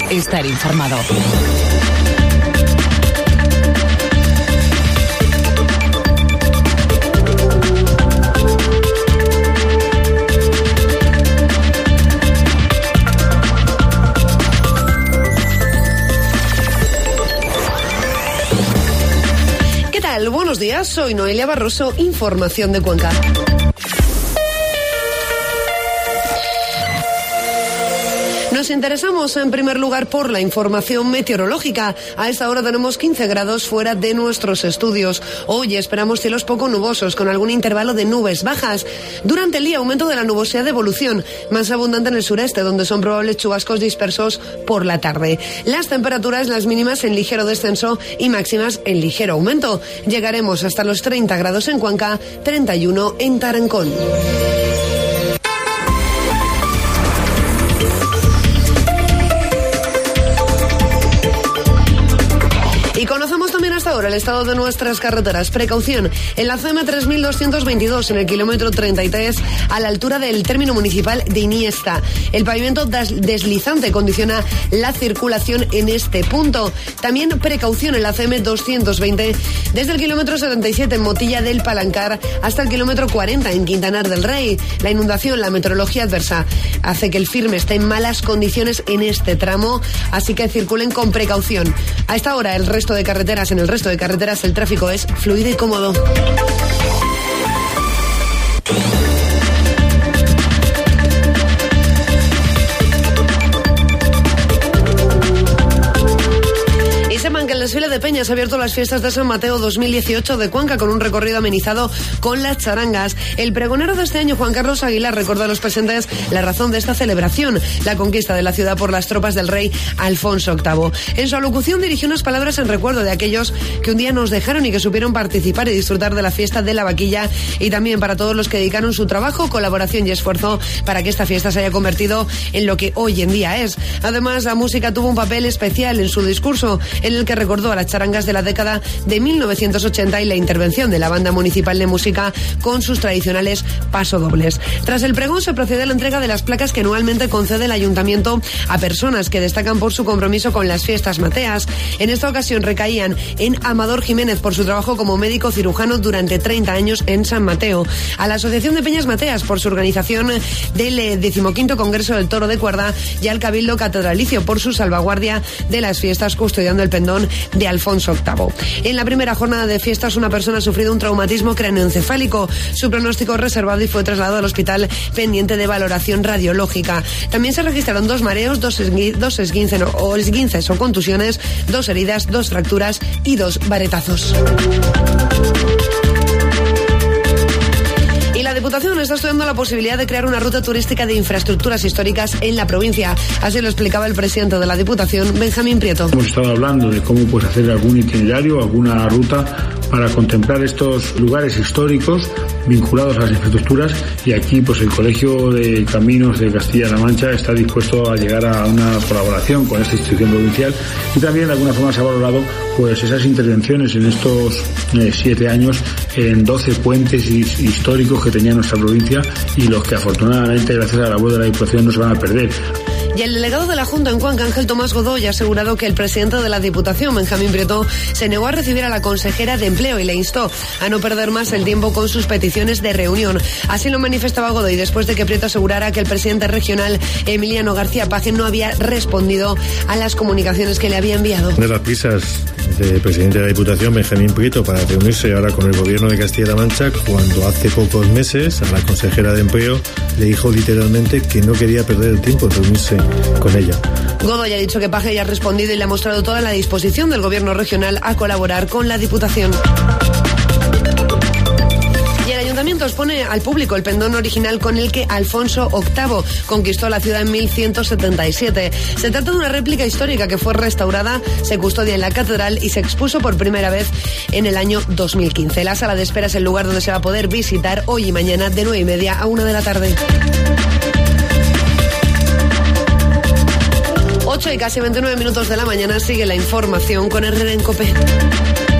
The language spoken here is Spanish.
estar informado. Buenos días, soy Noelia Barroso, información de Cuenca. Nos interesamos en primer lugar por la información meteorológica. A esta hora tenemos 15 grados fuera de nuestros estudios. Hoy esperamos cielos poco nubosos con algún intervalo de nubes bajas. Durante el día aumento de la nubosidad de evolución, más abundante en el sureste donde son probables chubascos dispersos por la tarde. Las temperaturas, las mínimas en ligero descenso y máximas en ligero aumento. Llegaremos hasta los 30 grados en Cuenca, 31 en Tarancón. Y conocemos también hasta ahora el estado de nuestras carreteras. Precaución en la CM 3222 en el kilómetro 33 a la altura del término municipal de Iniesta. El pavimento deslizante condiciona la circulación en este punto. También precaución en la CM 220 desde el kilómetro 77 en Motilla del Palancar hasta el kilómetro 40 en Quintanar del Rey. La inundación, la meteorología adversa hace que el firme esté en malas condiciones en este tramo, así que circulen con precaución. A esta hora en el resto de carreteras el tráfico es fluido y cómodo. Que el desfile de Peñas ha abierto las fiestas de San Mateo 2018 de Cuenca con un recorrido amenizado con las charangas. El pregonero de este año, Juan Carlos Aguilar, recordó a los presentes la razón de esta celebración, la conquista de la ciudad por las tropas del rey Alfonso VIII. En su alocución dirigió unas palabras en recuerdo de aquellos que un día nos dejaron y que supieron participar y disfrutar de la fiesta de la vaquilla, y también para todos los que dedicaron su trabajo, colaboración y esfuerzo para que esta fiesta se haya convertido en lo que hoy en día es. Además, la música tuvo un papel especial en su discurso, en el que recordó a las charangas de la década de 1980 y la intervención de la Banda Municipal de Música con sus tradicionales pasodobles. Tras el pregón se procede a la entrega de las placas que anualmente concede el Ayuntamiento a personas que destacan por su compromiso con las fiestas mateas. En esta ocasión recaían en Amador Jiménez por su trabajo como médico cirujano durante 30 años en San Mateo, a la Asociación de Peñas Mateas por su organización del 15º Congreso del Toro de Cuerda y al Cabildo Catedralicio por su salvaguardia de las fiestas custodiando el pendón de Alfonso VIII. En la primera jornada de fiestas una persona ha sufrido un traumatismo craneoencefálico. Su pronóstico reservado y fue trasladado al hospital pendiente de valoración radiológica. También se registraron 2 mareos, 2 esguinces o contusiones, 2 heridas, 2 fracturas y 2 varetazos. La Diputación está estudiando la posibilidad de crear una ruta turística de infraestructuras históricas en la provincia. Así lo explicaba el presidente de la Diputación, Benjamín Prieto. Hemos estado hablando de cómo hacer algún itinerario, alguna ruta para contemplar estos lugares históricos vinculados a las infraestructuras, y aquí el Colegio de Caminos de Castilla-La Mancha está dispuesto a llegar a una colaboración con esta institución provincial, y también de alguna forma se ha valorado esas intervenciones en estos 7 años en 12 puentes históricos que tenía nuestra provincia, y los que afortunadamente gracias a la labor de la Diputación no se van a perder. Y el delegado de la Junta en Cuenca, Ángel Tomás Godoy, ha asegurado que el presidente de la Diputación, Benjamín Prieto, se negó a recibir a la consejera de Empleo y le instó a no perder más el tiempo con sus peticiones de reunión. Así lo manifestaba Godoy después de que Prieto asegurara que el presidente regional, Emiliano García Paje, no había respondido a las comunicaciones que le había enviado. De las prisas del presidente de la Diputación, Benjamín Prieto, para reunirse ahora con el gobierno de Castilla-La Mancha, cuando hace pocos meses a la consejera de Empleo le dijo literalmente que no quería perder el tiempo en reunirse con ella. Godoy ha dicho que Paje ya ha respondido y le ha mostrado toda la disposición del gobierno regional a colaborar con la Diputación. Y el Ayuntamiento expone al público el pendón original con el que Alfonso VIII conquistó la ciudad en 1177. Se trata de una réplica histórica que fue restaurada, se custodia en la catedral y se expuso por primera vez en el año 2015. La sala de espera es el lugar donde se va a poder visitar hoy y mañana de 9:30 a 1 de la tarde. 8 y casi 29 minutos de la mañana, sigue la información con Herrera en COPE.